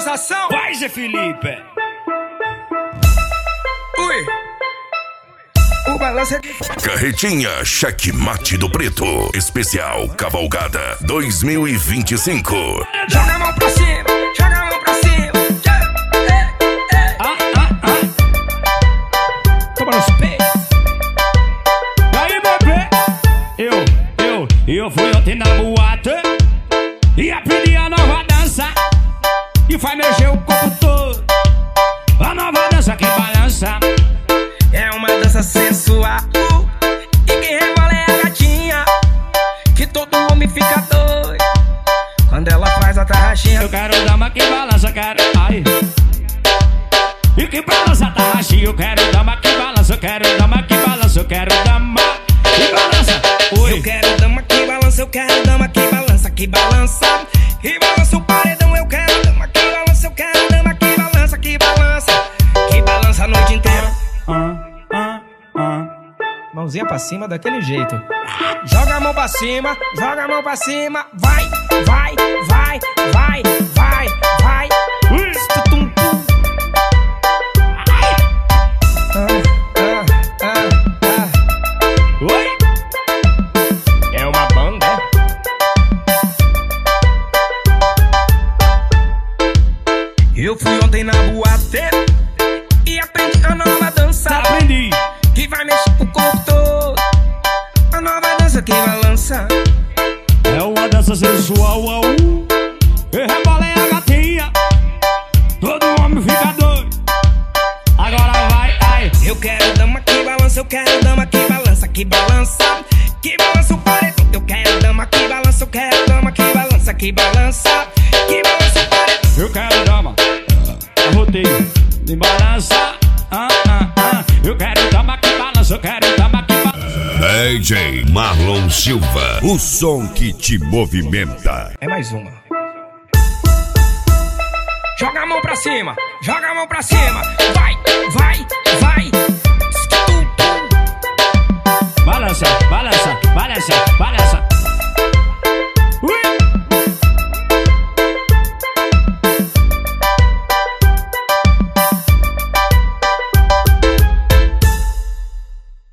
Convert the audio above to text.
sensação. Vai, Zé Felipe. Ui. O balanço é de... Carretinha Checkmate do Preto. Especial Cavalgada 2025. Joga a mão pra cima, joga a mão pra cima. Toma nos peitos. E aí, bebê? Eu fui ontem na boate e aprendi a nova dança e faz mexer o corpo todo. A nova dança que balança. É uma dança sensual e quem rebola é a gatinha, que todo homem fica doido quando ela faz a tarraxinha. Eu quero dama que balança, quero. Ai. E que balança tarraxinha. Eu quero dama que balança, eu quero dama que balança, eu quero dama que balança. Oi. Eu quero dama que balança, eu quero dama que balança, que balança. E balança o paredão, eu quero dama que balança, eu quero dama que balança, que balança. Que balança a noite inteira. Mãozinha pra cima daquele jeito. Joga a mão pra cima, joga a mão pra cima. Vai, vai, vai, vai, vai, vai. Tum, tum. Oi. É uma banda, é? Eu fui ontem na boate e aprendi a nova dança. Aprendi. Que vai mexer o corpo todo. A nova dança que balança. É uma dança sensual. E rebola é a gatinha, todo homem fica doido. Agora vai, ai. Eu quero dama que balança, eu quero dama que balança, que balança. Que balança o paredão. Eu quero dama que balança, eu quero dama que balança, que balança. Que balança o paredão. Eu quero dama, roteiro de balança. Eu quero dama que balança, eu quero dama que balança. DJ Marlon Silva, o som que te movimenta. É mais uma. Joga a mão pra cima, joga a mão pra cima. Vai, vai, vai.